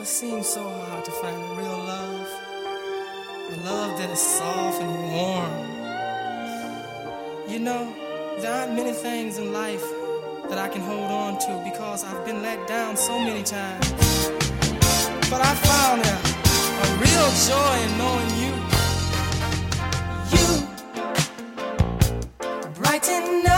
it seems so hard to find a real love, a love that is soft and warm. You know, there aren't many things in life that I can hold on to because I've been let down so many times. But I found a real joy in knowing you. You brighten up